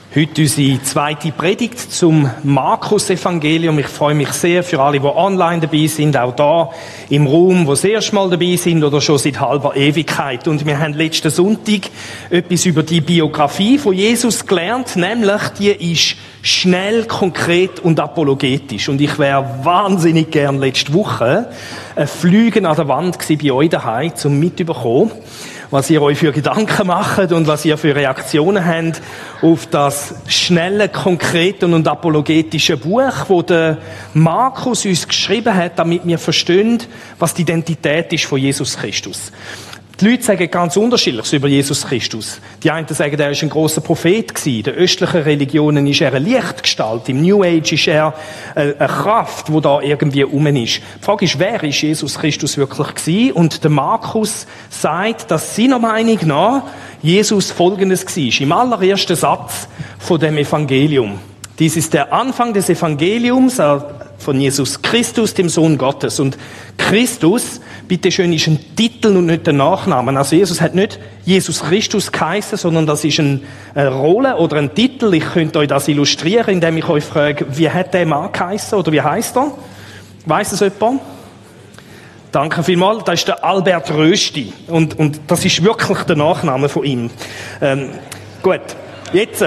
Heute unsere zweite Predigt zum Markus-Evangelium. Ich freue mich sehr für alle, die online dabei sind, auch da im Raum, die das erste Mal dabei sind oder schon seit halber Ewigkeit. Und wir haben letzten Sonntag etwas über die Biografie von Jesus gelernt, nämlich die ist schnell, konkret und apologetisch. Und ich wäre wahnsinnig gern letzte Woche ein Flügen an der Wand gewesen bei euch daheim, zum mitzubekommen, was ihr euch für Gedanken macht und was ihr für Reaktionen habt auf das schnelle, konkrete und apologetische Buch, wo der Markus uns geschrieben hat, damit wir verstehen, was die Identität ist von Jesus Christus. Die Leute sagen ganz Unterschiedliches über Jesus Christus. Die einen sagen, er ist ein grosser Prophet gewesen. In den östlichen Religionen ist er eine Lichtgestalt. Im New Age ist er eine Kraft, die da irgendwie rum ist. Die Frage ist, wer ist Jesus Christus wirklich gewesen? Und der Markus sagt, dass seiner Meinung nach Jesus Folgendes war. Im allerersten Satz von dem Evangelium. Dies ist der Anfang des Evangeliums von Jesus Christus, dem Sohn Gottes. Und Christus, bitteschön, ist ein Titel und nicht der Nachname. Also Jesus hat nicht Jesus Christus geheißen, sondern das ist eine Rolle oder ein Titel. Ich könnte euch das illustrieren, indem ich euch frage, wie hat der Mann geheißen oder wie heißt er? Weiss es jemand? Danke vielmals. Das ist der Albert Rösti. Und das ist wirklich der Nachname von ihm. Gut. Jetzt.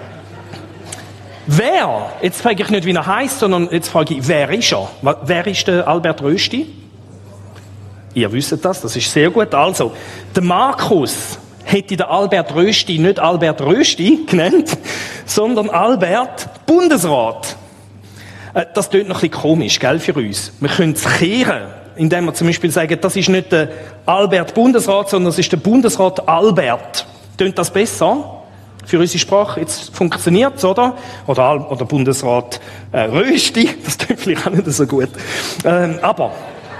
Wer? Jetzt frage ich nicht, wie er heisst, sondern jetzt frage ich, wer ist er? Wer ist der Albert Rösti? Ihr wisst das ist sehr gut. Also, der Markus hätte der Albert Rösti nicht Albert Rösti genannt, sondern Albert Bundesrat. Das klingt noch ein bisschen komisch, gell, für uns. Wir können es kehren, indem wir zum Beispiel sagen, das ist nicht der Albert Bundesrat, sondern das ist der Bundesrat Albert. Klingt das besser? Für unsere Sprache, jetzt funktioniert's, oder? Oder Bundesrat Rösti, das klingt vielleicht auch nicht so gut. Aber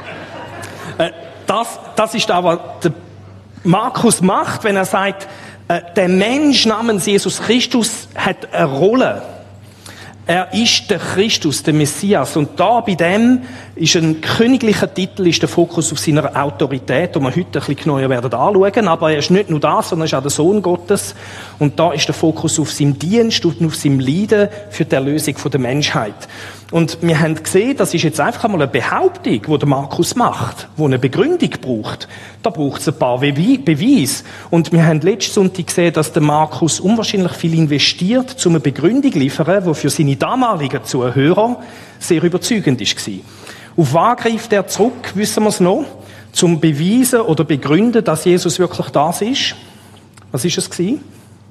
das ist auch, was der Markus macht, wenn er sagt, der Mensch namens Jesus Christus hat eine Rolle. Er ist der Christus, der Messias. Und da bei dem ist ein königlicher Titel, ist der Fokus auf seiner Autorität, die wir heute ein bisschen genauer werden anschauen. Aber er ist nicht nur das, sondern er ist auch der Sohn Gottes. Und da ist der Fokus auf seinem Dienst und auf seinem Leiden für die Erlösung der Menschheit. Und wir haben gesehen, das ist jetzt einfach einmal eine Behauptung, die der Markus macht, die eine Begründung braucht. Da braucht es ein paar Beweise. Und wir haben letzten Sonntag gesehen, dass der Markus unwahrscheinlich viel investiert, um eine Begründung zu liefern, die für seine damaligen Zuhörer sehr überzeugend war. Auf was greift er zurück, wissen wir es noch, zum beweisen oder begründen, dass Jesus wirklich das ist? Was ist es gewesen?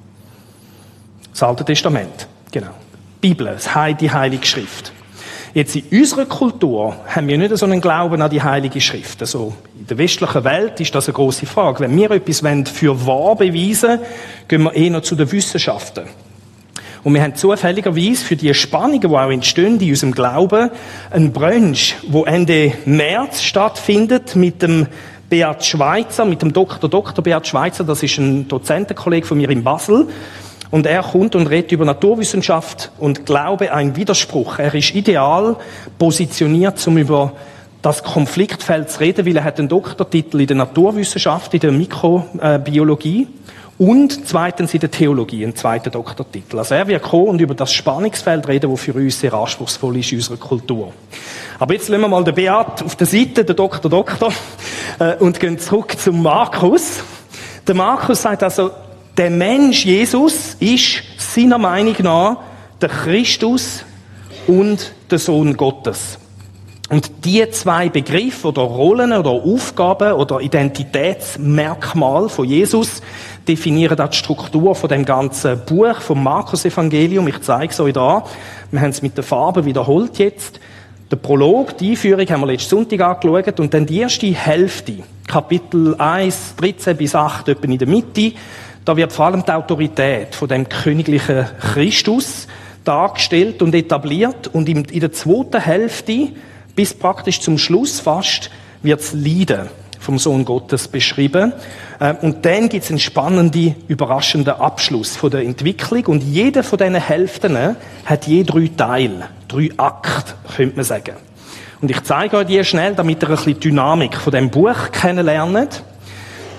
Das Alte Testament. Genau. Die Bibel, die Heilige Schrift. Jetzt in unserer Kultur haben wir nicht so einen Glauben an die Heilige Schrift. Also in der westlichen Welt ist das eine grosse Frage. Wenn wir etwas für wahr beweisen wollen, gehen wir eher zu den Wissenschaften. Und wir haben zufälligerweise für die Spannungen, die auch entstehen in unserem Glauben, einen Brunch, der Ende März stattfindet mit dem Beat Schweitzer, mit dem Dr. Beat Schweitzer. Das ist ein Dozentenkollege von mir in Basel. Und er kommt und redet über Naturwissenschaft und Glaube, ein Widerspruch. Er ist ideal positioniert, um über das Konfliktfeld zu reden, weil er hat einen Doktortitel in der Naturwissenschaft, in der Mikrobiologie und zweitens in der Theologie, einen zweiten Doktortitel. Also er wird kommen und über das Spannungsfeld reden, das für uns sehr anspruchsvoll ist in unserer Kultur. Aber jetzt lassen wir mal den Beat auf der Seite, den Doktor, und gehen zurück zum Markus. Der Markus sagt also, der Mensch Jesus ist seiner Meinung nach der Christus und der Sohn Gottes. Und die zwei Begriffe oder Rollen oder Aufgaben oder Identitätsmerkmale von Jesus definieren auch die Struktur von dem ganzen Buch vom Markus-Evangelium. Ich zeige es euch da. Wir haben es mit der Farbe wiederholt jetzt. Der Prolog, die Einführung, haben wir letzten Sonntag angeschaut. Und dann die erste Hälfte, Kapitel 1, 13 bis 8, etwa in der Mitte, da wird vor allem die Autorität von dem königlichen Christus dargestellt und etabliert. Und in der zweiten Hälfte, bis praktisch zum Schluss fast, wird das Leiden vom Sohn Gottes beschrieben. Und dann gibt es einen spannenden, überraschenden Abschluss von der Entwicklung. Und jede von diesen Hälften hat je 3 Teile, 3 Akte, könnte man sagen. Und ich zeige euch die schnell, damit ihr ein bisschen die Dynamik von diesem Buch kennenlernt.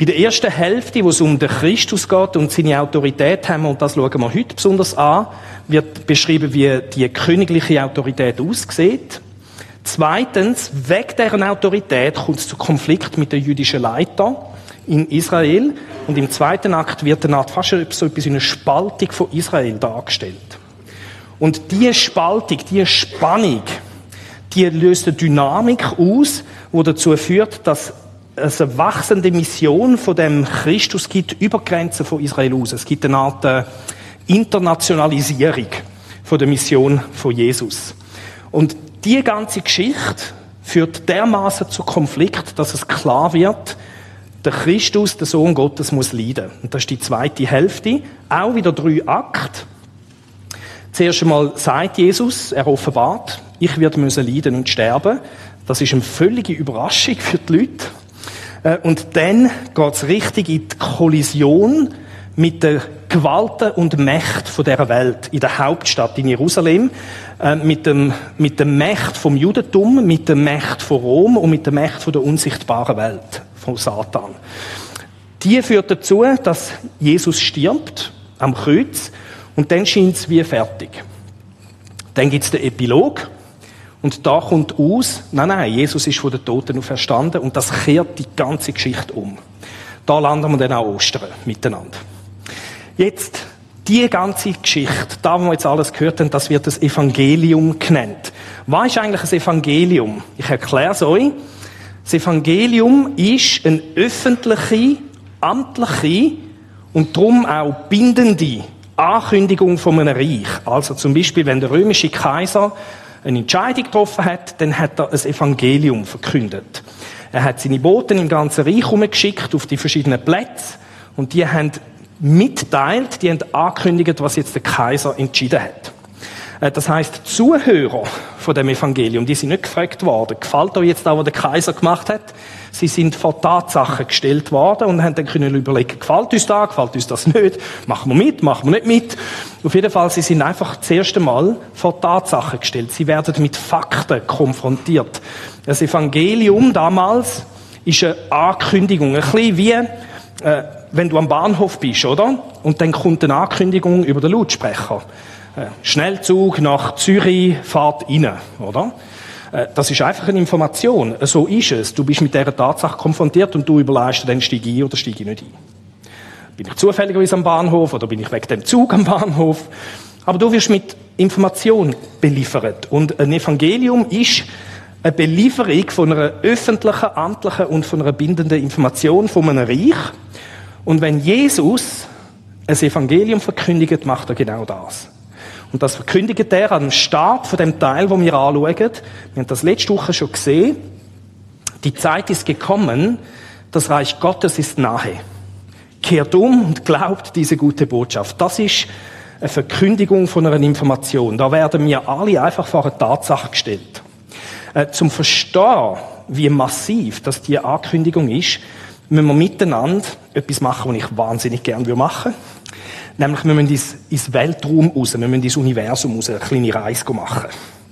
Bei der ersten Hälfte, wo es um den Christus geht und seine Autorität haben, und das schauen wir heute besonders an, wird beschrieben, wie die königliche Autorität aussieht. Zweitens, wegen deren Autorität kommt es zu Konflikt mit den jüdischen Leitern in Israel. Und im zweiten Akt wird eine Art fast so etwas wie eine Spaltung von Israel dargestellt. Und diese Spaltung, diese Spannung, die löst eine Dynamik aus, die dazu führt, dass es eine wachsende Mission von dem Christus gibt, über die Grenzen von Israel aus. Es gibt eine Art Internationalisierung von der Mission von Jesus. Und die ganze Geschichte führt dermaßen zu Konflikt, dass es klar wird, der Christus, der Sohn Gottes, muss leiden. Und das ist die zweite Hälfte. Auch wieder 3 Akte. Zuerst einmal sagt Jesus, er offenbart, ich werde müssen leiden und sterben. Das ist eine völlige Überraschung für die Leute. Und dann geht es richtig in die Kollision mit den Gewalten und Mächten von dieser Welt in der Hauptstadt in Jerusalem, mit dem Mächt vom Judentum, mit dem Mächt von Rom und mit dem Mächt von der unsichtbaren Welt, von Satan. Die führt dazu, dass Jesus stirbt am Kreuz und dann scheint es wie fertig. Dann gibt es den Epilog und da kommt aus, nein, Jesus ist von den Toten auferstanden und das kehrt die ganze Geschichte um. Da landen wir dann auch Ostern miteinander. Jetzt, die ganze Geschichte, da wo wir jetzt alles gehört haben, das wird das Evangelium genannt. Was ist eigentlich ein Evangelium? Ich erkläre es euch. Das Evangelium ist eine öffentliche, amtliche und darum auch bindende Ankündigung von einem Reich. Also zum Beispiel, wenn der römische Kaiser eine Entscheidung getroffen hat, dann hat er ein Evangelium verkündet. Er hat seine Boten im ganzen Reich herumgeschickt auf die verschiedenen Plätze und die haben mitteilt, die haben angekündigt, was jetzt der Kaiser entschieden hat. Das heisst, die Zuhörer von dem Evangelium, die sind nicht gefragt worden, gefällt euch jetzt auch, was der Kaiser gemacht hat? Sie sind vor Tatsachen gestellt worden und haben dann können überlegen, gefällt uns das nicht? Machen wir mit, machen wir nicht mit? Auf jeden Fall, sie sind einfach das erste Mal vor Tatsachen gestellt. Sie werden mit Fakten konfrontiert. Das Evangelium damals ist eine Ankündigung, ein bisschen wie, wenn du am Bahnhof bist, oder? Und dann kommt eine Ankündigung über den Lautsprecher. Schnellzug nach Zürich, fahrt rein, oder? Das ist einfach eine Information. So ist es. Du bist mit dieser Tatsache konfrontiert und du überlegst, dann steige ich ein oder steige ich nicht ein. Bin ich zufälligerweise am Bahnhof oder bin ich wegen dem Zug am Bahnhof? Aber du wirst mit Information beliefert. Und ein Evangelium ist eine Belieferung von einer öffentlichen, amtlichen und von einer bindenden Information von einem Reich. Und wenn Jesus ein Evangelium verkündigt, macht er genau das. Und das verkündigt er am Start von dem Teil, wo wir anschauen. Wir haben das letzte Woche schon gesehen. Die Zeit ist gekommen, das Reich Gottes ist nahe. Kehrt um und glaubt diese gute Botschaft. Das ist eine Verkündigung von einer Information. Da werden wir alle einfach vor eine Tatsache gestellt. Zum Verstehen, wie massiv das die Ankündigung ist, müssen wir miteinander etwas machen, was ich wahnsinnig gerne machen würde. Nämlich, wir müssen ins Weltraum raus, wir müssen ins Universum raus, eine kleine Reise machen.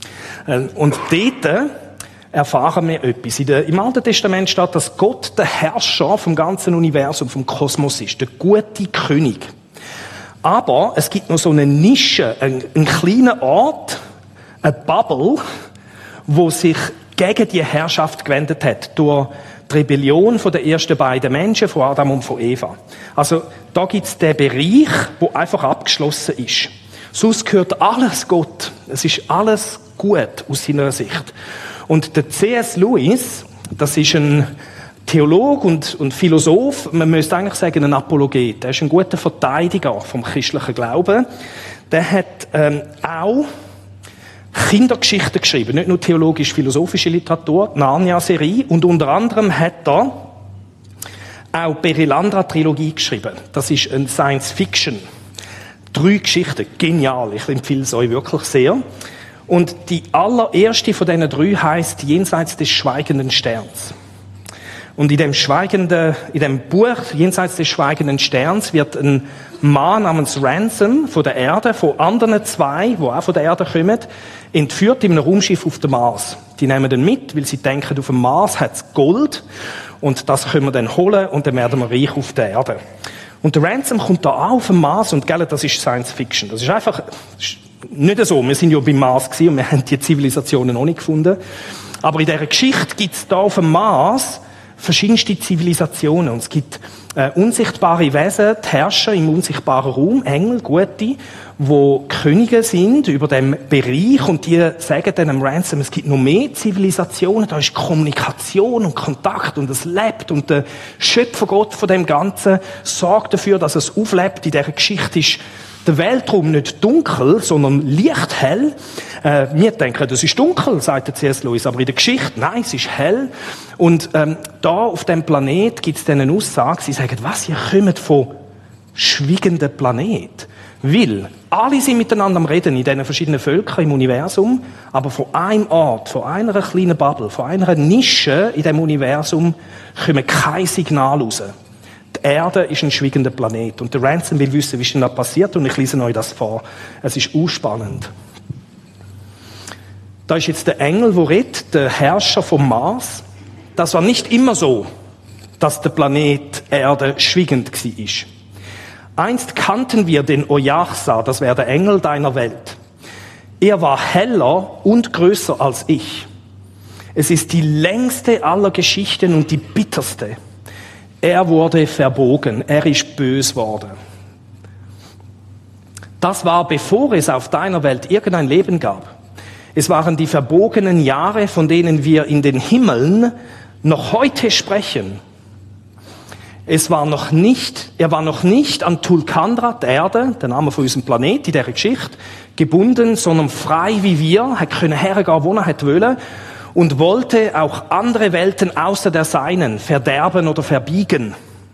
Und dort erfahren wir etwas. Im Alten Testament steht, dass Gott der Herrscher vom ganzen Universum, vom Kosmos ist, der gute König. Aber es gibt noch so eine Nische, einen kleinen Ort, eine Bubble, wo sich gegen die Herrschaft gewendet hat, durch die Rebellion von den ersten beiden Menschen, von Adam und von Eva. Also, da gibt's den Bereich, wo einfach abgeschlossen ist. Sonst gehört alles Gott. Es ist alles gut aus seiner Sicht. Und der C.S. Lewis, das ist ein Theologe und Philosoph, man müsste eigentlich sagen, ein Apologet. Er ist ein guter Verteidiger vom christlichen Glauben. Der hat auch Kindergeschichten geschrieben, nicht nur theologisch-philosophische Literatur, Narnia-Serie, und unter anderem hat er auch Perelandra-Trilogie geschrieben. Das ist ein Science-Fiction. 3 Geschichten, genial, ich empfehle es euch wirklich sehr. Und die allererste von diesen 3 heisst Jenseits des schweigenden Sterns. Und in dem Buch Jenseits des schweigenden Sterns wird ein Mann namens Ransom von der Erde, von anderen 2, die auch von der Erde kommen, entführt in einem Raumschiff auf dem Mars. Die nehmen den mit, weil sie denken, auf dem Mars hat es Gold. und das können wir dann holen und dann werden wir reich auf der Erde. Und der Ransom kommt da an auf dem Mars und gell, das ist Science Fiction. Das ist einfach nicht so. Wir sind ja beim Mars gewesen und wir haben die Zivilisationen noch nicht gefunden. Aber in dieser Geschichte gibt es da auf dem Mars verschiedenste Zivilisationen. Und es gibt unsichtbare Wesen, die Herrscher im unsichtbaren Raum, Engel, Gute, wo Könige sind über dem Bereich und die sagen dann am Ransom, es gibt noch mehr Zivilisationen, da ist Kommunikation und Kontakt und es lebt und der Schöpfergott von dem Ganzen sorgt dafür, dass es auflebt. In dieser Geschichte ist der Weltraum nicht dunkel, sondern lichthell. Wir denken, das ist dunkel, sagt der C.S. Lewis, aber in der Geschichte, nein, es ist hell. Und da auf dem Planet gibt es dann eine Aussage, sie sagen, was, ihr kommt von schweigenden Planet. Weil alle sind miteinander am Reden in diesen verschiedenen Völkern im Universum, aber von einem Ort, von einer kleinen Bubble, von einer Nische in dem Universum kommen kein Signal raus. Die Erde ist ein schweigender Planet. Und der Ransom will wissen, wie ist denn das passiert, und ich lese euch das vor. Es ist spannend. Da ist jetzt der Engel, der redet, der Herrscher vom Mars. Das war nicht immer so, dass der Planet Erde schweigend war. Einst kannten wir den Oyarsa, das wäre der Engel deiner Welt. Er war heller und größer als ich. Es ist die längste aller Geschichten und die bitterste. Er wurde verbogen, er ist bös worden. Das war, bevor es auf deiner Welt irgendein Leben gab. Es waren die verbogenen Jahre, von denen wir in den Himmeln noch heute sprechen. Er war noch nicht an Tulkandra, der Erde, der Name von unserem Planet, in dieser Geschichte, gebunden, sondern frei wie wir, hat können hergehen, wo er hat wollen, und wollte auch andere Welten außer der seinen verderben oder verbiegen.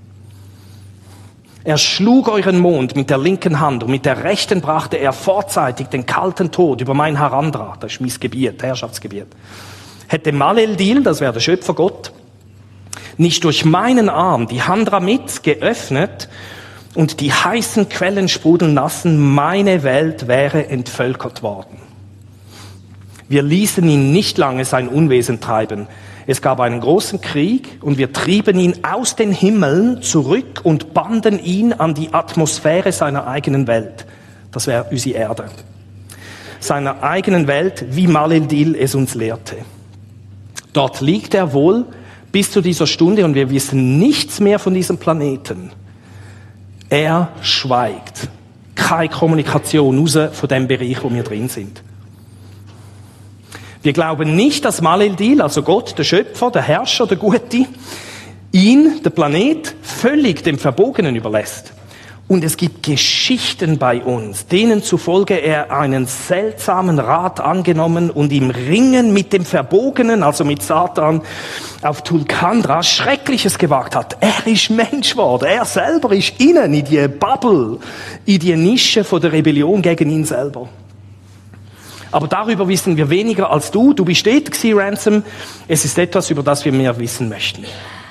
Er schlug euren Mond mit der linken Hand und mit der rechten brachte er vorzeitig den kalten Tod über mein Harandra, das ist mein Gebiet, Herrschaftsgebiet. Hätte Mal-el-Dil, das wäre der Schöpfergott, nicht durch meinen Arm die Handramit geöffnet und die heißen Quellen sprudeln lassen, meine Welt wäre entvölkert worden. Wir ließen ihn nicht lange sein Unwesen treiben. Es gab einen großen Krieg und wir trieben ihn aus den Himmeln zurück und banden ihn an die Atmosphäre seiner eigenen Welt. Das wäre unsere Erde. Seiner eigenen Welt, wie Mal-el-Dil es uns lehrte. Dort liegt er wohl bis zu dieser Stunde und wir wissen nichts mehr von diesem Planeten. Er schweigt. Keine Kommunikation raus von dem Bereich, wo wir drin sind. Wir glauben nicht, dass Mal-el-Dil, also Gott, der Schöpfer, der Herrscher, der Gute, ihn, der Planet, völlig dem Verbogenen überlässt. Und es gibt Geschichten bei uns, denen zufolge er einen seltsamen Rat angenommen und im Ringen mit dem Verbogenen, also mit Satan, auf Tulkandra Schreckliches gewagt hat. Er ist Mensch geworden. Er selber ist innen in die Bubble, in die Nische von der Rebellion gegen ihn selber. Aber darüber wissen wir weniger als du. Du bist dort gewesen, Ransom. Es ist etwas, über das wir mehr wissen möchten.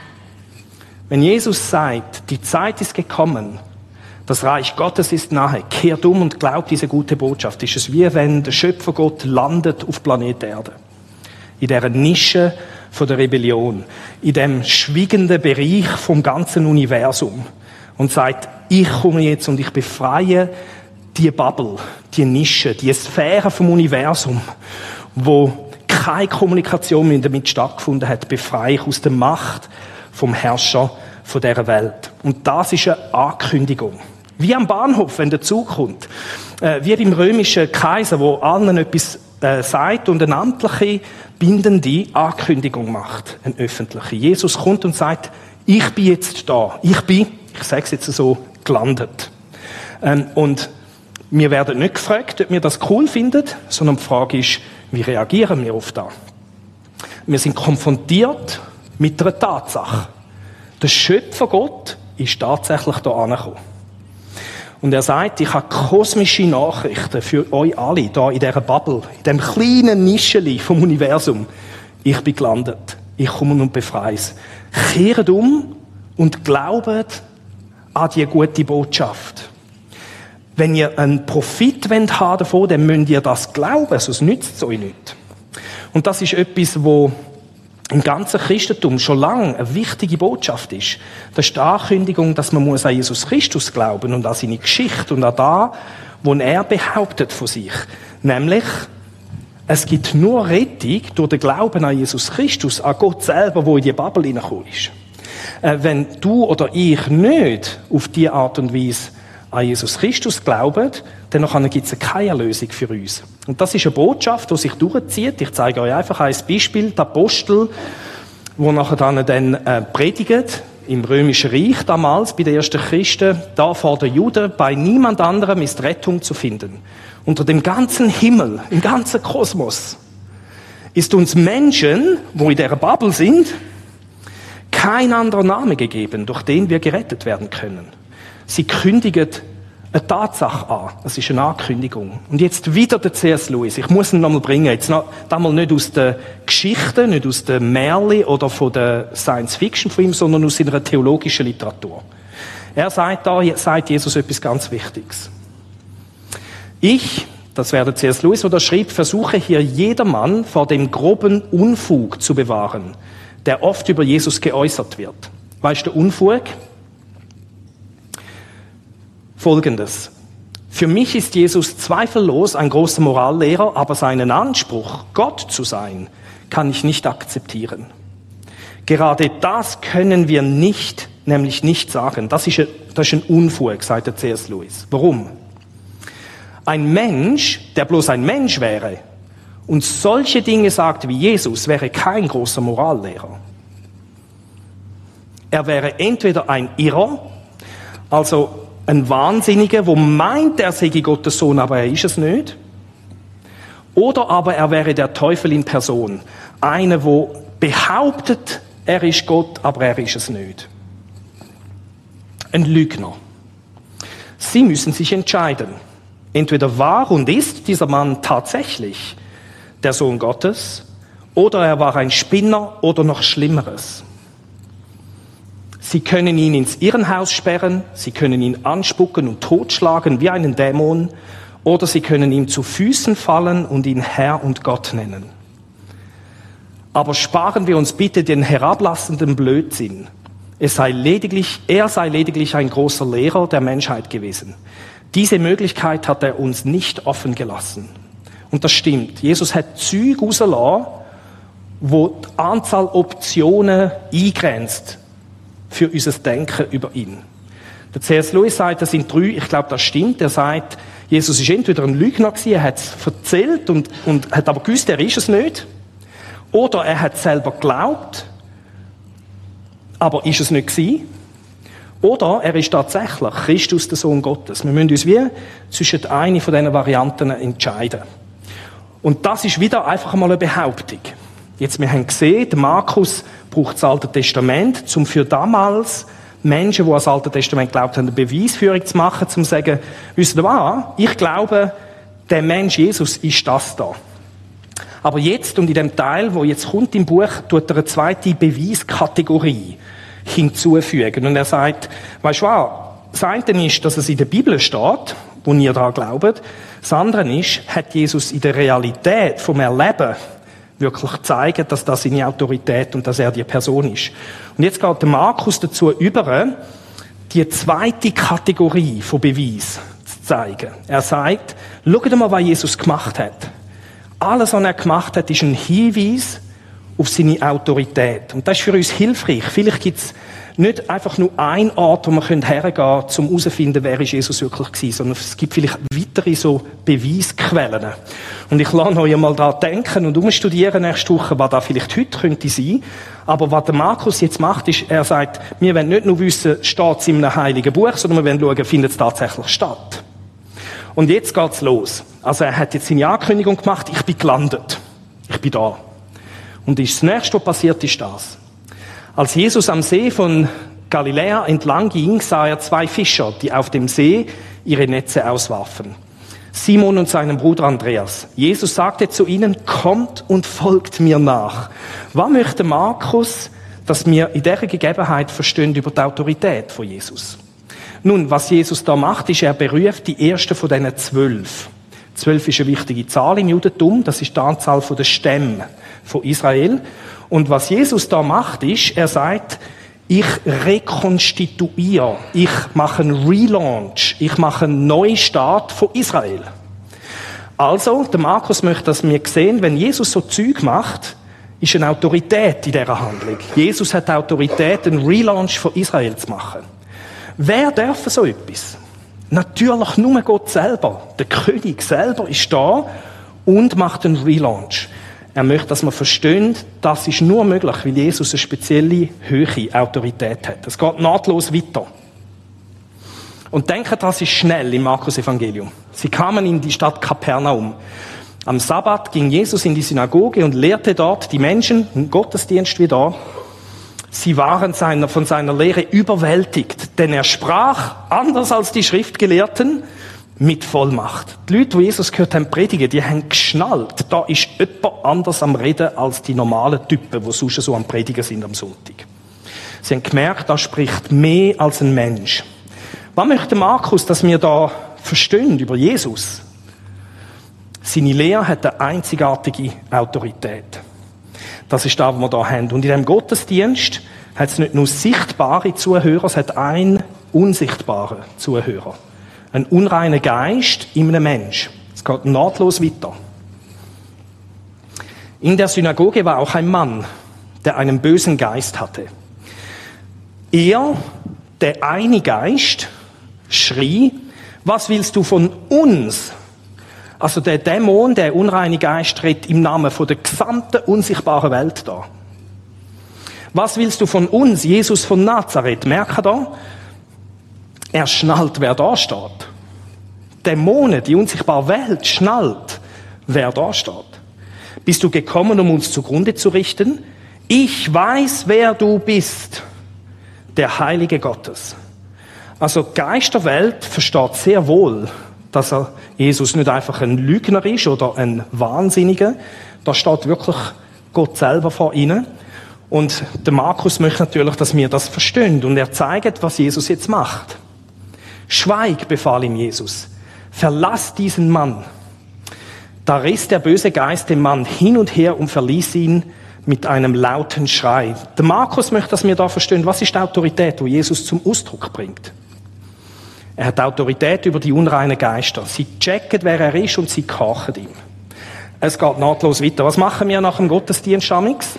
Wenn Jesus sagt, die Zeit ist gekommen, das Reich Gottes ist nahe, kehrt um und glaubt diese gute Botschaft, ist es wie wenn der Schöpfergott landet auf Planet Erde. In dieser Nische von der Rebellion, in dem schweigenden Bereich vom ganzen Universum und sagt, ich komme jetzt und ich befreie die Bubble, die Nische, die Sphäre vom Universum, wo keine Kommunikation mehr damit stattgefunden hat, befreie ich aus der Macht vom Herrscher von dieser Welt. Und das ist eine Ankündigung. Wie am Bahnhof, wenn der Zug kommt. Wie beim römischen Kaiser, wo allen etwas sagt und eine amtliche, bindende Ankündigung macht. Eine öffentliche. Jesus kommt und sagt, ich bin jetzt da. Ich sage es jetzt so, gelandet. Und wir werden nicht gefragt, ob wir das cool finden, sondern die Frage ist, wie reagieren wir auf das? Wir sind konfrontiert mit einer Tatsache. Der Schöpfergott ist tatsächlich hier angekommen. Und er sagt, ich habe kosmische Nachrichten für euch alle, hier in dieser Bubble, in diesem kleinen Nischeli vom Universum. Ich bin gelandet. Ich komme und befreie es. Kehrt um und glaubt an die gute Botschaft. Wenn ihr einen Profit haben davon, dann müsst ihr das glauben, sonst nützt es euch nicht. Und das ist etwas, wo im ganzen Christentum schon lange eine wichtige Botschaft ist. Das ist die Ankündigung, dass man an Jesus Christus glauben muss und an seine Geschichte und an das, was er behauptet von sich. Nämlich, es gibt nur Rettung durch den Glauben an Jesus Christus, an Gott selber, wo in die Bibel hineingekommen ist. Wenn du oder ich nicht auf diese Art und Weise an Jesus Christus glauben, dann gibt es keine Erlösung für uns. Und das ist eine Botschaft, die sich durchzieht. Ich zeige euch einfach ein Beispiel. Die Apostel, die nachher dann predigen, im Römischen Reich damals, bei den ersten Christen, da vor den Juden, bei niemand anderem ist Rettung zu finden. Unter dem ganzen Himmel, im ganzen Kosmos, ist uns Menschen, die in dieser Bubble sind, kein anderer Name gegeben, durch den wir gerettet werden können. Sie kündigen eine Tatsache an. Das ist eine Ankündigung. Und jetzt wieder der C.S. Lewis. Ich muss ihn nochmal bringen. Jetzt noch, damals nicht aus der Geschichte, nicht aus der Märchen oder von der Science Fiction von ihm, sondern aus seiner theologischen Literatur. Er sagt Jesus etwas ganz Wichtiges. Ich, das wäre der C.S. Lewis, der das schrieb, versuche hier jedermann vor dem groben Unfug zu bewahren, der oft über Jesus geäußert wird. Weißt du, der Unfug? Folgendes. Für mich ist Jesus zweifellos ein großer Morallehrer, aber seinen Anspruch, Gott zu sein, kann ich nicht akzeptieren. Gerade das können wir nämlich nicht sagen. Das ist ein Unfug, sagt der C.S. Lewis. Warum? Ein Mensch, der bloß ein Mensch wäre und solche Dinge sagt wie Jesus, wäre kein großer Morallehrer. Er wäre entweder ein Irrer, also ein Wahnsinniger, der meint, er sei Gottes Sohn, aber er ist es nicht. Oder aber er wäre der Teufel in Person. Einer, der behauptet, er ist Gott, aber er ist es nicht. Ein Lügner. Sie müssen sich entscheiden. Entweder war und ist dieser Mann tatsächlich der Sohn Gottes, oder er war ein Spinner oder noch Schlimmeres. Sie können ihn ins Irrenhaus sperren, sie können ihn anspucken und totschlagen wie einen Dämon, oder sie können ihm zu Füßen fallen und ihn Herr und Gott nennen. Aber sparen wir uns bitte den herablassenden Blödsinn. Er sei lediglich ein großer Lehrer der Menschheit gewesen. Diese Möglichkeit hat er uns nicht offen gelassen. Und das stimmt. Jesus hat Züge rausgelassen, wo die Anzahl Optionen eingrenzt für unser Denken über ihn. Der C.S. Lewis sagt, das sind 3, ich glaube, das stimmt. Er sagt, Jesus ist entweder ein Lügner gewesen, er hat es erzählt und hat aber gewusst, er ist es nicht. Oder er hat selber geglaubt, aber ist es nicht gewesen. Oder er ist tatsächlich Christus, der Sohn Gottes. Wir müssen uns wie zwischen einer von diesen Varianten entscheiden. Und das ist wieder einfach einmal eine Behauptung. Jetzt, wir haben gesehen, der Markus braucht das Alte Testament, um für damals Menschen, die an das Alte Testament glaubt haben, eine Beweisführung zu machen, um zu sagen, wisst ihr was? Ich glaube, der Mensch Jesus ist das da. Aber jetzt, und in dem Teil, wo jetzt kommt im Buch, tut er eine zweite Beweiskategorie hinzufügen. Und er sagt, weisst du was? Das eine ist, dass es in der Bibel steht, wo ihr daran glaubt. Das andere ist, hat Jesus in der Realität vom Erleben wirklich zeigen, dass das seine Autorität und dass er die Person ist. Und jetzt geht der Markus dazu über, die zweite Kategorie von Beweis zu zeigen. Er sagt, schaut mal, was Jesus gemacht hat. Alles, was er gemacht hat, ist ein Hinweis auf seine Autorität. Und das ist für uns hilfreich. Vielleicht gibt es nicht einfach nur einen Ort, wo wir hergehen können, um herauszufinden, wer ist Jesus wirklich gewesen, sondern es gibt vielleicht weitere so Beweisquellen. Und ich lasse euch mal da denken und umstudieren nächste Woche, was da vielleicht heute könnte sein. Aber was der Markus jetzt macht, ist, er sagt, wir wollen nicht nur wissen, steht es in einem heiligen Buch, sondern wir wollen schauen, findet es tatsächlich statt. Und jetzt geht's los. Also er hat jetzt seine Ankündigung gemacht, ich bin gelandet. Ich bin da. Und das Nächste, was passiert, ist das. Als Jesus am See von Galiläa entlang ging, sah er 2 Fischer, die auf dem See ihre Netze auswarfen. Simon und seinen Bruder Andreas. Jesus sagte zu ihnen, kommt und folgt mir nach. Was möchte Markus, dass wir in dieser Gegebenheit verstehen über die Autorität von Jesus? Nun, was Jesus da macht, ist, er beruft die ersten von diesen 12. 12 ist eine wichtige Zahl im Judentum. Das ist die Anzahl der Stämme von Israel. Und was Jesus da macht, ist, er sagt, ich rekonstituiere, ich mache einen Relaunch, ich mache einen Neustart von Israel. Also, der Markus möchte, dass wir sehen, wenn Jesus so Zeug macht, ist eine Autorität in dieser Handlung. Jesus hat Autorität, einen Relaunch von Israel zu machen. Wer darf so etwas? Natürlich nur Gott selber. Der König selber ist da und macht einen Relaunch. Er möchte, dass man versteht, das ist nur möglich, weil Jesus eine spezielle, hohe Autorität hat. Es geht nahtlos weiter. Und denken, das ist schnell im Markus-Evangelium. Sie kamen in die Stadt Kapernaum. Am Sabbat ging Jesus in die Synagoge und lehrte dort die Menschen, im Gottesdienst wie da. Sie waren von seiner Lehre überwältigt, denn er sprach, anders als die Schriftgelehrten, mit Vollmacht. Die Leute, die Jesus gehört haben predigen, die haben geschnallt. Da ist jemand anders am Reden als die normalen Typen, die sonst so am Predigen sind am Sonntag. Sie haben gemerkt, da spricht mehr als ein Mensch. Was möchte Markus, dass wir da verstehen über Jesus? Seine Lehre hat eine einzigartige Autorität. Das ist das, was wir da haben. Und in diesem Gottesdienst hat es nicht nur sichtbare Zuhörer, es hat einen unsichtbaren Zuhörer. Ein unreiner Geist in einem Mensch. Es geht nahtlos weiter. In der Synagoge war auch ein Mann, der einen bösen Geist hatte. Er, der eine Geist, schrie, was willst du von uns? Also der Dämon, der unreine Geist, tritt im Namen von der gesamten unsichtbaren Welt da. Was willst du von uns, Jesus von Nazareth? Merkt ihr da? Er schnallt, wer da steht. Dämonen, die unsichtbare Welt schnallt, wer da steht. Bist du gekommen, um uns zugrunde zu richten? Ich weiß, wer du bist, der Heilige Gottes. Also die Geisterwelt versteht sehr wohl, dass Jesus nicht einfach ein Lügner ist oder ein Wahnsinniger. Da steht wirklich Gott selber vor ihnen. Und der Markus möchte natürlich, dass wir das verstehen. Und er zeigt, was Jesus jetzt macht. Schweig, befahl ihm Jesus. Verlass diesen Mann. Da riss der böse Geist den Mann hin und her und verließ ihn mit einem lauten Schrei. Der Markus möchte, dass wir da verstehen, was ist die Autorität, die Jesus zum Ausdruck bringt. Er hat Autorität über die unreinen Geister. Sie checken, wer er ist, und sie gehorchen ihm. Es geht nahtlos weiter. Was machen wir nach dem Gottesdienst amix?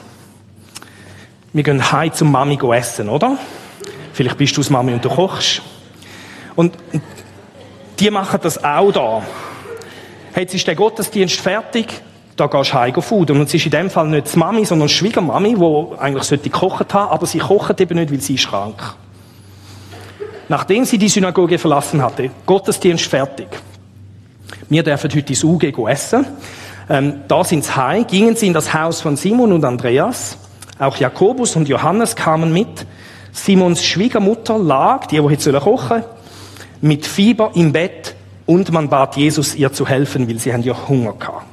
Wir gehen heim zum Mami essen, oder? Vielleicht bist du das Mami und du kochst. Und die machen das auch da. Jetzt ist der Gottesdienst fertig, da gehst du heim fudern. Und es ist in dem Fall nicht die Mami, sondern die Schwiegermami, die eigentlich gekocht haben, aber sie kocht eben nicht, weil sie ist krank. Nachdem sie die Synagoge verlassen hatte, Gottesdienst fertig. Wir dürfen heute ins UG essen. Da sind sie heim, gingen sie in das Haus von Simon und Andreas. Auch Jakobus und Johannes kamen mit. Simons Schwiegermutter lag, die jetzt kochen sollen, mit Fieber im Bett, und man bat Jesus, ihr zu helfen, weil sie haben ja Hunger gehabt.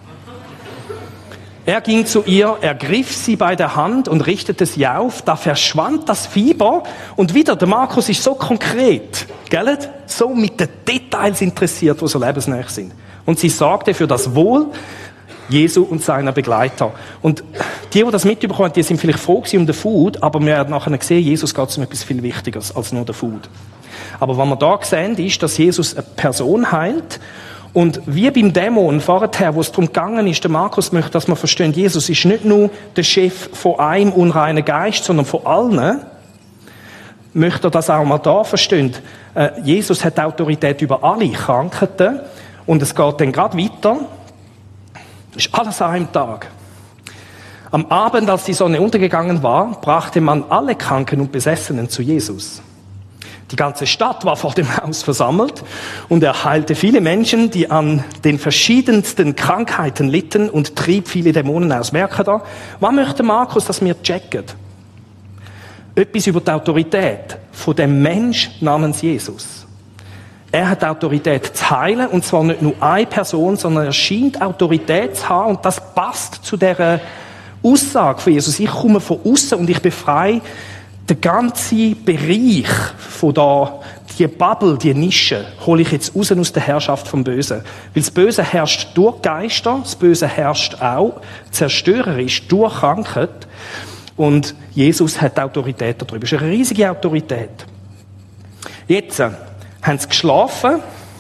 Er ging zu ihr, ergriff sie bei der Hand und richtete sie auf. Da verschwand das Fieber. Und wieder, der Markus ist so konkret, gell? So mit den Details interessiert, die so lebensnah sind. Und sie sorgte für das Wohl Jesu und seiner Begleiter. Und die das mitbekommen, die sind vielleicht froh um den Food, aber wir haben nachher gesehen, Jesus geht um etwas viel Wichtigeres als nur den Food. Aber was wir da sehen, ist, dass Jesus eine Person heilt. Und wie beim Dämon vorher, wo es darum gegangen ist, der Markus möchte, dass man versteht, Jesus ist nicht nur der Chef von einem unreinen Geist, sondern von allen, möchte er das auch mal da verstehen. Jesus hat Autorität über alle Krankheiten, und es geht dann gerade weiter. Das ist alles an einem Tag. Am Abend, als die Sonne untergegangen war, brachte man alle Kranken und Besessenen zu Jesus. Die ganze Stadt war vor dem Haus versammelt, und er heilte viele Menschen, die an den verschiedensten Krankheiten litten, und trieb viele Dämonen aus. Merken da, was möchte Markus, dass wir checken? Etwas über die Autorität von dem Mensch namens Jesus. Er hat Autorität zu heilen, und zwar nicht nur eine Person, sondern er scheint Autorität zu haben, und das passt zu der Aussage von Jesus. Ich komme von außen und ich befreie der ganze Bereich von da, die Bubble, die Nische, hole ich jetzt raus aus der Herrschaft vom Bösen. Weil das Böse herrscht durch Geister, das Böse herrscht auch zerstörerisch durch Krankheit. Und Jesus hat Autorität darüber. Das ist eine riesige Autorität. Jetzt haben sie geschlafen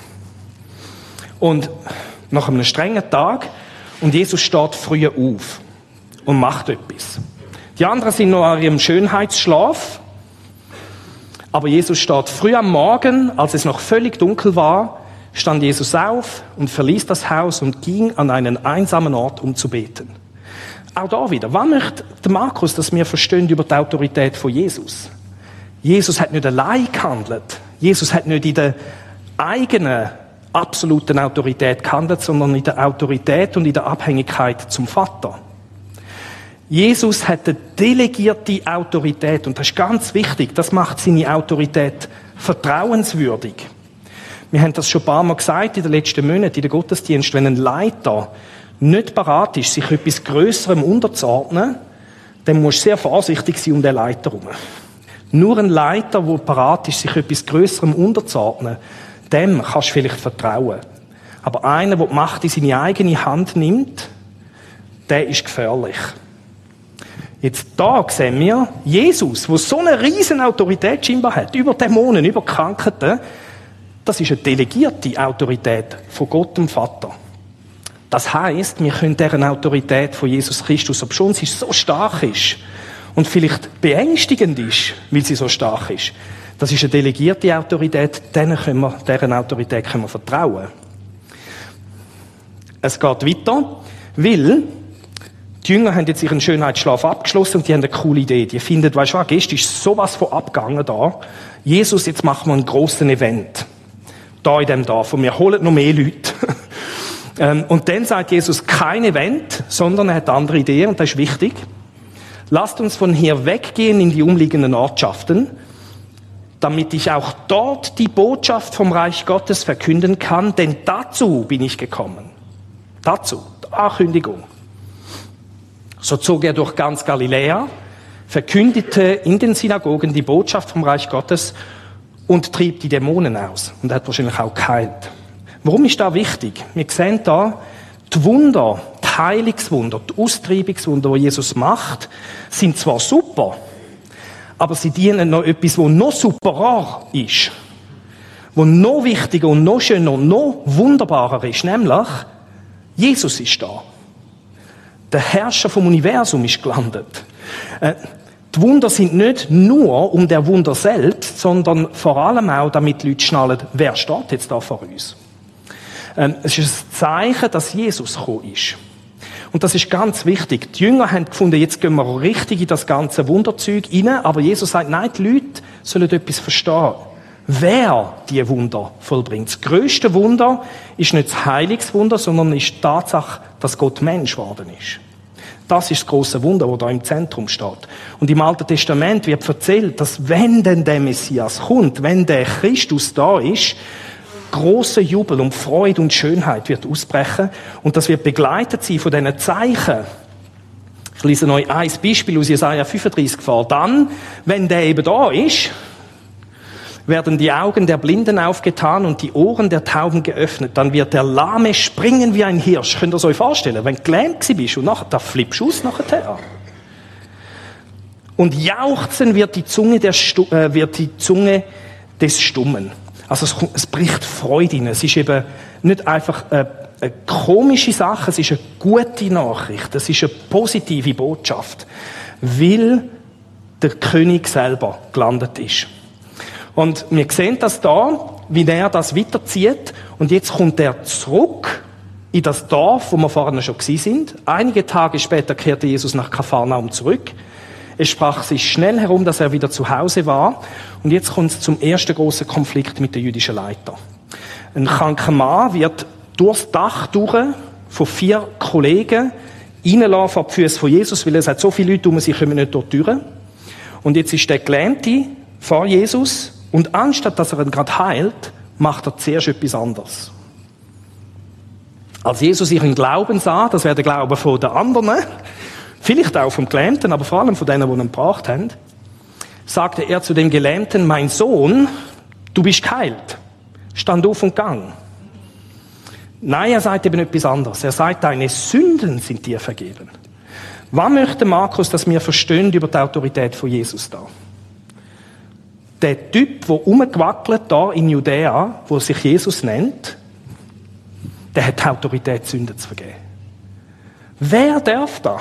und nach einem strengen Tag und Jesus steht früh auf und macht etwas. Die anderen sind noch an ihrem Schönheitsschlaf, aber Jesus steht früh am Morgen, als es noch völlig dunkel war, stand Jesus auf und verließ das Haus und ging an einen einsamen Ort, um zu beten. Auch da wieder, was möchte der Markus, dass wir verstehen über die Autorität von Jesus? Jesus hat nicht allein gehandelt. Jesus hat nicht in der eigenen absoluten Autorität gehandelt, sondern in der Autorität und in der Abhängigkeit zum Vater. Jesus hat eine delegierte Autorität und das ist ganz wichtig. Das macht seine Autorität vertrauenswürdig. Wir haben das schon ein paar Mal gesagt in den letzten Monaten in den Gottesdienst. Wenn ein Leiter nicht bereit ist, sich etwas Grösserem unterzuordnen, dann muss sehr vorsichtig sein um den Leiter herum. Nur ein Leiter, der bereit ist, sich etwas Grösserem unterzuordnen, dem kannst du vielleicht vertrauen. Aber einer, der die Macht in seine eigene Hand nimmt, der ist gefährlich. Jetzt da sehen wir Jesus, der so eine riesen Autorität scheinbar hat, über Dämonen, über Krankheiten. Das ist eine delegierte Autorität von Gott dem Vater. Das heisst, wir können deren Autorität von Jesus Christus, obwohl sie so stark ist und vielleicht beängstigend ist, weil sie so stark ist, das ist eine delegierte Autorität, deren Autorität können wir vertrauen. Es geht weiter, weil die Jünger haben jetzt ihren Schönheitsschlaf abgeschlossen und die haben eine coole Idee. Die finden, weißt du was, gestern ist sowas von abgegangen da. Jesus, jetzt machen wir einen grossen Event. Da in dem Dorf. Und wir holen noch mehr Leute. Und dann sagt Jesus, kein Event, sondern er hat eine andere Idee und das ist wichtig. Lasst uns von hier weggehen in die umliegenden Ortschaften, damit ich auch dort die Botschaft vom Reich Gottes verkünden kann, denn dazu bin ich gekommen. Dazu, die Ankündigung. So zog er durch ganz Galiläa, verkündete in den Synagogen die Botschaft vom Reich Gottes und trieb die Dämonen aus. Und er hat wahrscheinlich auch geheilt. Warum ist das wichtig? Wir sehen da, die Wunder, die Heilungswunder, die Austreibungswunder, die Jesus macht, sind zwar super, aber sie dienen noch etwas, was noch superer ist. Was noch wichtiger und noch schöner und noch wunderbarer ist. Nämlich, Jesus ist da. Der Herrscher vom Universum ist gelandet. Die Wunder sind nicht nur um der Wunder selbst, sondern vor allem auch, damit die Leute schnallen, wer steht jetzt da vor uns. Es ist ein Zeichen, dass Jesus gekommen ist. Und das ist ganz wichtig. Die Jünger haben gefunden, jetzt gehen wir richtig in das ganze Wunderzeug rein, aber Jesus sagt, nein, die Leute sollen etwas verstehen. Wer die Wunder vollbringt. Das grösste Wunder ist nicht das Heilungswunder, sondern ist die Tatsache, dass Gott Mensch geworden ist. Das ist das grosse Wunder, das da im Zentrum steht. Und im Alten Testament wird erzählt, dass wenn denn der Messias kommt, wenn der Christus da ist, grosser Jubel und Freude und Schönheit wird ausbrechen. Und das wird begleitet sein von diesen Zeichen. Ich lese euch ein Beispiel aus Jesaja 35 vor. Dann, wenn der eben da ist, werden die Augen der Blinden aufgetan und die Ohren der Tauben geöffnet. Dann wird der Lahme springen wie ein Hirsch. Könnt ihr es euch vorstellen? Wenn du gelähmt bist und nachher, da flippst du aus nachher. Und jauchzen wird die Zunge des Stummen. Also es bricht Freude rein. Es ist eben nicht einfach eine komische Sache, es ist eine gute Nachricht. Es ist eine positive Botschaft. Weil der König selber gelandet ist. Und wir sehen das da, wie er das weiterzieht. Und jetzt kommt er zurück in das Dorf, wo wir vorhin schon gewesen sind. Einige Tage später kehrte Jesus nach Kapharnaum zurück. Es sprach sich schnell herum, dass er wieder zu Hause war. Und jetzt kommt es zum ersten großen Konflikt mit den jüdischen Leitern. Ein kranker Mann wird durchs Dach durch von 4 Kollegen reinlassen vor die Füße von Jesus, weil es hat so viele Leute um sich, kommen nicht dort durch. Und jetzt ist der Gelähmte vor Jesus. Und anstatt dass er ihn gerade heilt, macht er zuerst etwas anderes. Als Jesus ihren Glauben sah, das wäre der Glaube von den anderen, vielleicht auch vom Gelähmten, aber vor allem von denen, die ihn gebracht haben, sagte er zu dem Gelähmten, mein Sohn, du bist geheilt. Stand auf und gang. Nein, er sagt eben etwas anderes. Er sagt, deine Sünden sind dir vergeben. Was möchte Markus, dass wir verstehen über die Autorität von Jesus da? Der Typ, der rumgewackelt da in Judäa, wo sich Jesus nennt, der hat die Autorität, Sünden zu vergeben. Wer darf da?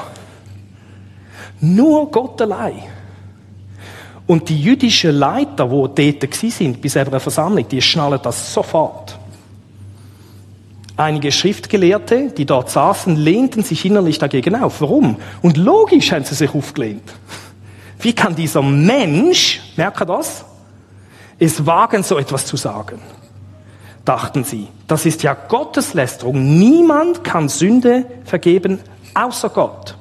Nur Gott allein. Und die jüdischen Leiter, die dort waren, bei einer Versammlung, die schnallen das sofort. Einige Schriftgelehrte, die dort saßen, lehnten sich innerlich dagegen auf. Warum? Und logisch haben sie sich aufgelehnt. Wie kann dieser Mensch, merkt ihr das, es wagen, so etwas zu sagen? Dachten sie. Das ist ja Gotteslästerung. Niemand kann Sünde vergeben, außer Gott.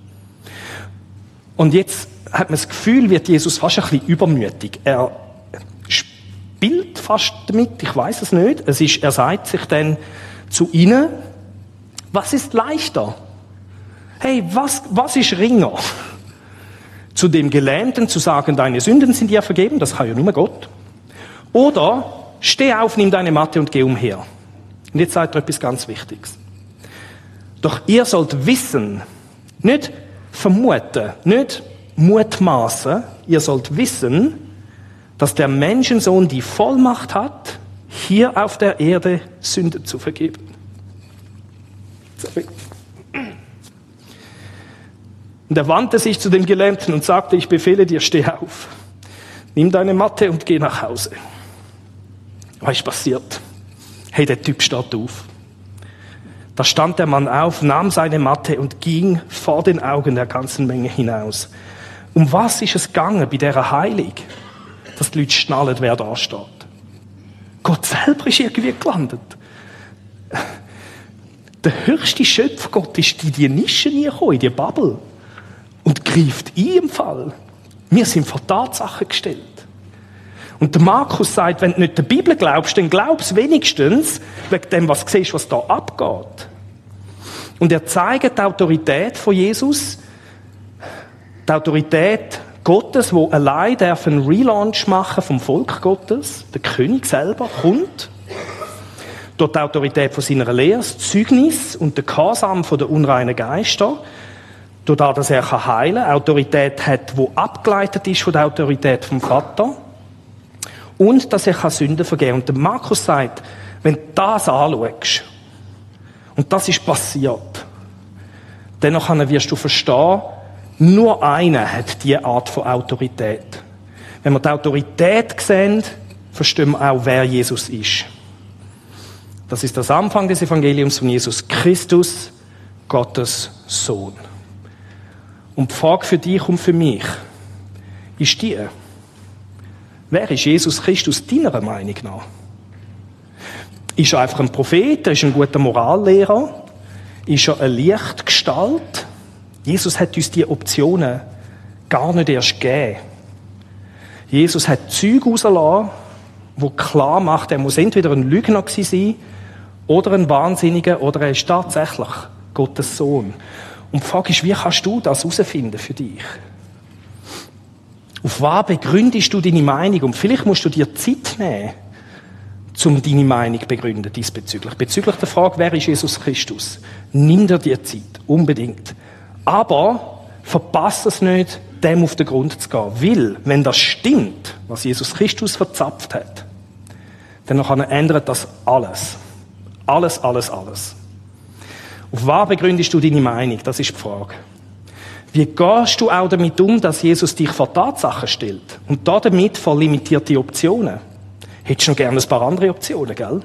Und jetzt hat man das Gefühl, wird Jesus fast ein bisschen übermütig. Er spielt fast damit, ich weiß es nicht. Er sagt sich dann zu ihnen, was ist leichter? Hey, was ist ringer? Zu dem Gelähmten zu sagen, deine Sünden sind dir vergeben, das kann ja nur Gott. Oder, steh auf, nimm deine Matte und geh umher. Und jetzt sagt er etwas ganz Wichtiges. Doch ihr sollt wissen, nicht vermuten, nicht mutmaßen, ihr sollt wissen, dass der Menschensohn die Vollmacht hat, hier auf der Erde Sünden zu vergeben. Sorry. Und er wandte sich zu dem Gelähmten und sagte, ich befehle dir, steh auf. Nimm deine Matte und geh nach Hause. Was ist passiert? Hey, der Typ steht auf. Da stand der Mann auf, nahm seine Matte und ging vor den Augen der ganzen Menge hinaus. Um was ist es gegangen bei dieser Heilung? Dass die Leute schnallen, wer da steht. Gott selber ist irgendwie gelandet. Der höchste Schöpfergott ist in die Nische gekommen, in die Bubble. Und greift ein im Fall. Wir sind vor Tatsachen gestellt. Und der Markus sagt, wenn du nicht der Bibel glaubst, dann glaubst wenigstens wegen dem, was du siehst, was da abgeht. Und er zeigt die Autorität von Jesus, die Autorität Gottes, wo allein einen Relaunch machen vom Volk Gottes, der König selber kommt, durch die Autorität von seiner Lehre, das Zeugnis und der Gehorsam von den unreinen Geister, durch das, dass er heilen kann, Autorität hat, die abgeleitet ist von der Autorität vom Vater, und dass er Sünden vergeben kann. Und der Markus sagt, wenn du das anschaust, und das ist passiert, dann wirst du verstehen, nur einer hat diese Art von Autorität. Wenn wir die Autorität sehen, verstehen wir auch, wer Jesus ist. Das ist das Anfang des Evangeliums von Jesus Christus, Gottes Sohn. Und die Frage für dich und für mich ist die: Wer ist Jesus Christus deiner Meinung nach? Ist er einfach ein Prophet? Ist er ein guter Morallehrer? Ist er eine Lichtgestalt? Jesus hat uns diese Optionen gar nicht erst gegeben. Jesus hat Züge rausgelassen, die klar macht, er muss entweder ein Lügner sein oder ein Wahnsinniger oder er ist tatsächlich Gottes Sohn. Und die Frage ist, wie kannst du das herausfinden für dich? Auf was begründest du deine Meinung? Und vielleicht musst du dir Zeit nehmen, um deine Meinung zu begründen diesbezüglich. Bezüglich der Frage, wer ist Jesus Christus? Nimm dir die Zeit, unbedingt. Aber verpass es nicht, dem auf den Grund zu gehen. Weil, wenn das stimmt, was Jesus Christus verzapft hat, dann ändert das alles. Alles, alles, alles. Auf was begründest du deine Meinung? Das ist die Frage. Wie gehst du auch damit um, dass Jesus dich vor Tatsachen stellt? Und damit vor limitierte Optionen. Hättest du noch gerne ein paar andere Optionen, gell?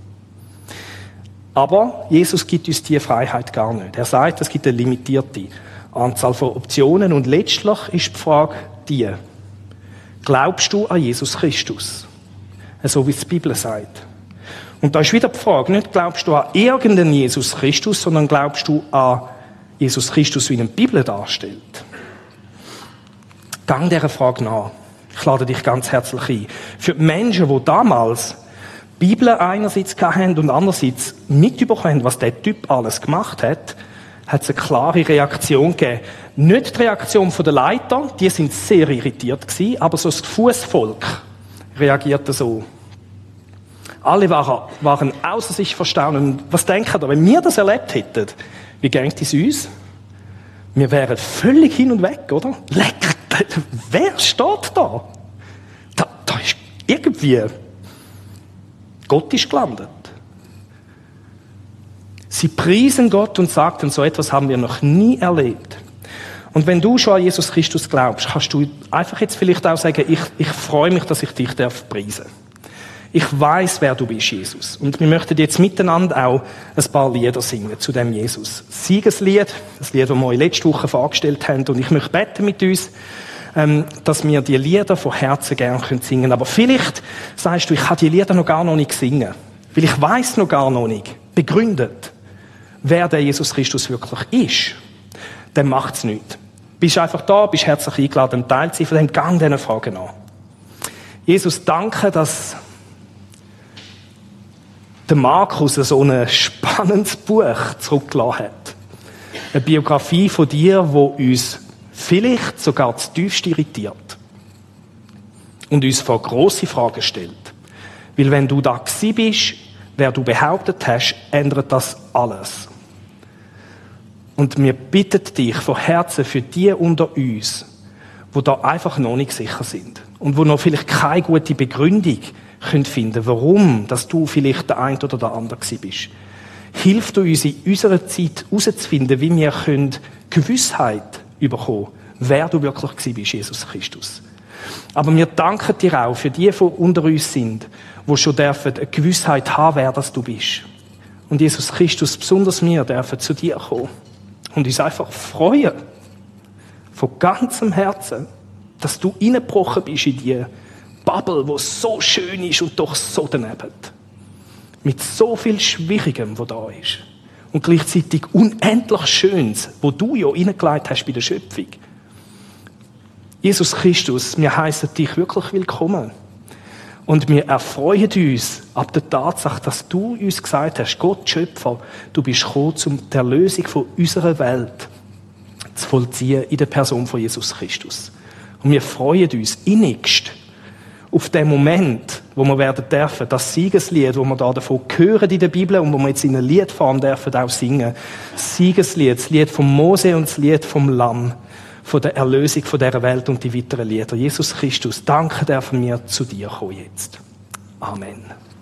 Aber Jesus gibt uns diese Freiheit gar nicht. Er sagt, es gibt eine limitierte Anzahl von Optionen. Und letztlich ist die Frage die: Glaubst du an Jesus Christus? So wie es die Bibel sagt. Und da ist wieder die Frage, nicht glaubst du an irgendeinen Jesus Christus, sondern glaubst du an Jesus Christus, wie ihn die Bibel darstellt? Gang dieser Frage nach. Ich lade dich ganz herzlich ein. Für die Menschen, die damals die Bibel einerseits hatten und andererseits mitbekommen, was der Typ alles gemacht hat, hat es eine klare Reaktion gegeben. Nicht die Reaktion der Leiter, die sind sehr irritiert gewesen, aber so das Fußvolk reagierte so. Alle waren außer sich verstaunt. Und was denken ihr, wenn wir das erlebt hätten, wie geht es uns? Wir wären völlig hin und weg, oder? Lecker, wer steht da? Da ist irgendwie, Gott ist gelandet. Sie priesen Gott und sagten, so etwas haben wir noch nie erlebt. Und wenn du schon an Jesus Christus glaubst, kannst du einfach jetzt vielleicht auch sagen, ich freue mich, dass ich dich preisen darf. Ich weiß, wer du bist, Jesus. Und wir möchten jetzt miteinander auch ein paar Lieder singen zu dem Jesus. Siegeslied, das Lied, das wir euch letzte Woche vorgestellt haben. Und ich möchte beten mit uns, dass wir die Lieder von Herzen gerne singen können. Aber vielleicht sagst du, ich habe die Lieder noch gar nicht singen. Weil ich weiß noch gar nicht, begründet, wer der Jesus Christus wirklich ist. Dann macht es nichts. Bist einfach da, bist herzlich eingeladen, Teil zu sein von dem Gang dieser Fragen an. Jesus, danke, dass der Markus so ein spannendes Buch zurückgelassen hat. Eine Biografie von dir, die uns vielleicht sogar zutiefst irritiert. Und uns vor grosse Fragen stellt. Weil wenn du da gewesen bist, wer du behauptet hast, ändert das alles. Und wir bitten dich von Herzen für die unter uns, die da einfach noch nicht sicher sind. Und wo noch vielleicht keine gute Begründung finden können, warum dass du vielleicht der eine oder der andere gewesen bist. Hilf du uns in unserer Zeit herauszufinden, wie wir Gewissheit bekommen, wer du wirklich gewesen bist, Jesus Christus. Aber wir danken dir auch für die, die unter uns sind, die schon eine Gewissheit haben, wer das du bist. Und Jesus Christus, besonders wir, dürfen zu dir kommen und uns einfach freuen, von ganzem Herzen, dass du reingebrochen bist in die Bubble, die so schön ist und doch so daneben. Mit so viel Schwierigem, was da ist. Und gleichzeitig unendlich Schönes, wo du ja reingelegt hast bei der Schöpfung. Jesus Christus, wir heissen dich wirklich willkommen. Und wir erfreuen uns ab der Tatsache, dass du uns gesagt hast, Gott, Schöpfer, du bist gekommen, um die Erlösung von unserer Welt zu vollziehen in der Person von Jesus Christus. Und wir freuen uns innigst auf den Moment, wo wir werden dürfen, das Siegeslied, wo wir da davon hören in der Bibel und wo wir jetzt in einer Liedform dürfen auch singen. Das Siegeslied, das Lied von Mose und das Lied vom Lamm, von der Erlösung von dieser Welt und die weiteren Lieder. Jesus Christus, danke dürfen wir zu dir kommen jetzt. Amen.